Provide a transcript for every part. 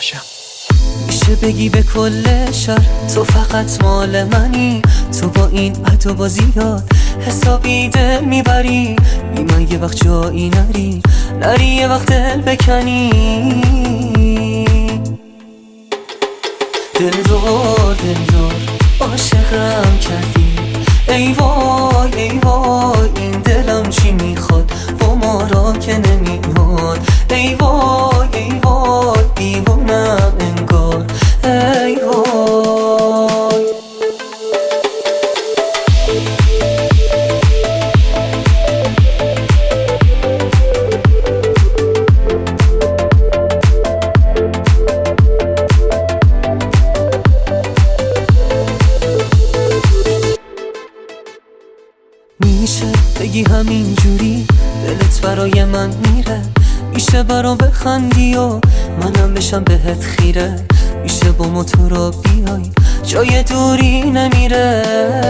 باشم. میشه بگی به کل شهر تو فقط مال منی، تو با این عد و بازیات حسابی دل میبری، من یه وقت جایی نری یه وقت دل بکنی، دلدار عاشقم کردی، ای وای این دلم چی میخواد با ما را که نمیاد، ای وای دیوانم انگار، ای وای. میشه بگی همین جوری دلت برای من میره، میشه برام بخندی و منم بشم بهت خیره، میشه با ما تو را بیای جای دوری نمیره،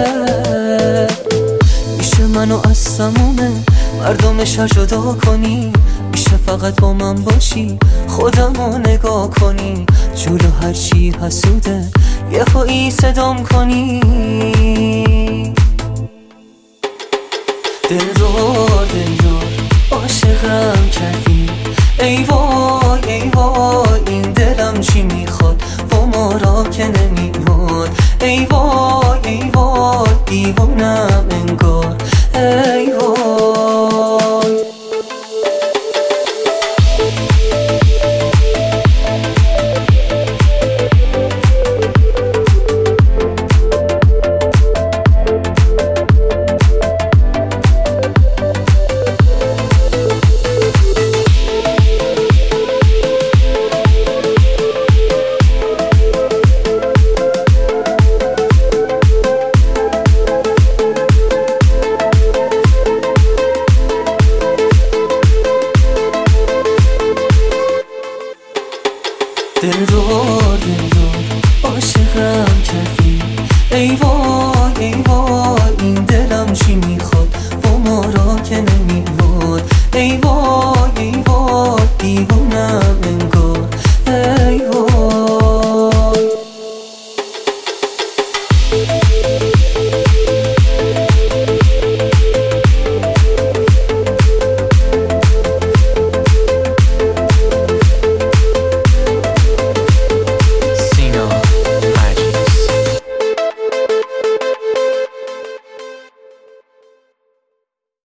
میشه منو از سمومه مردم شهر جدا کنی، میشه فقط با من باشی خودمو نگاه کنی، جلو هرچی حسوده یه خواهی صدام کنی، دلدار عاشقم کردی، ای وای این دلم چی میخواد با ما را که نمیاد، ای وای دیوانم انگار، ای وای. دلدار عاشقم کردی، ای وای